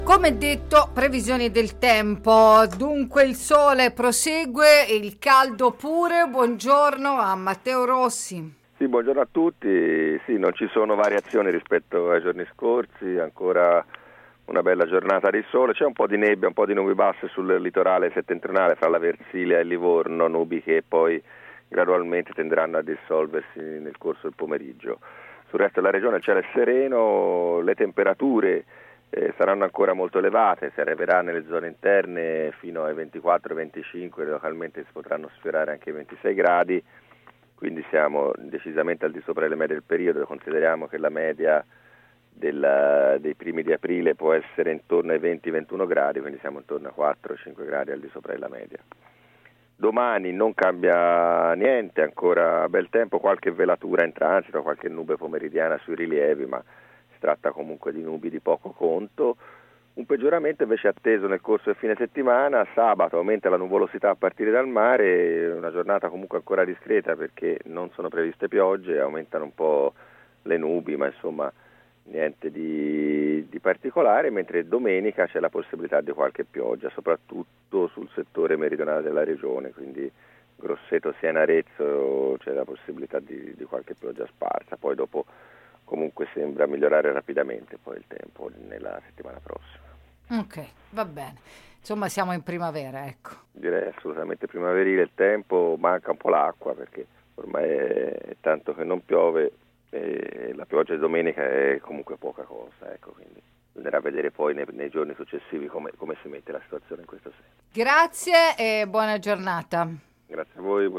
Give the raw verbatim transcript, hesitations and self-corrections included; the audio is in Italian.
Come detto, previsioni del tempo. Dunque il sole prosegue, il caldo pure. Buongiorno a Matteo Rossi. Sì, buongiorno a tutti. Sì, non ci sono variazioni rispetto ai giorni scorsi, ancora una bella giornata di sole. C'è un po' di nebbia, un po' di nubi basse sul litorale settentrionale fra la Versilia e Livorno, nubi che poi gradualmente tenderanno a dissolversi nel corso del pomeriggio. Sul resto della regione il cielo è sereno, le temperature Eh, saranno ancora molto elevate, si arriverà nelle zone interne fino ai ventiquattro venticinque, localmente si potranno sfiorare anche i ventisei gradi, quindi siamo decisamente al di sopra delle medie del periodo. Consideriamo che la media della, dei primi di aprile può essere intorno ai venti ventuno gradi, quindi siamo intorno a quattro cinque gradi al di sopra della media. Domani non cambia niente, ancora bel tempo, qualche velatura in transito, qualche nube pomeridiana sui rilievi, ma si tratta comunque di nubi di poco conto. Un peggioramento invece atteso nel corso del fine settimana. Sabato aumenta la nuvolosità a partire dal mare, una giornata comunque ancora discreta perché non sono previste piogge, aumentano un po' le nubi, ma insomma niente di, di particolare, mentre domenica c'è la possibilità di qualche pioggia, soprattutto sul settore meridionale della regione, quindi Grosseto, Siena, Arezzo, c'è la possibilità di, di qualche pioggia sparsa. Poi dopo comunque sembra migliorare rapidamente poi il tempo nella settimana prossima. Ok, va bene. Insomma, siamo in primavera, ecco. Direi assolutamente primaverile il tempo, manca un po' l'acqua perché ormai è tanto che non piove e la pioggia di domenica è comunque poca cosa, ecco, quindi bisognerà vedere poi nei, nei giorni successivi come, come si mette la situazione in questo senso. Grazie e buona giornata. Grazie a voi.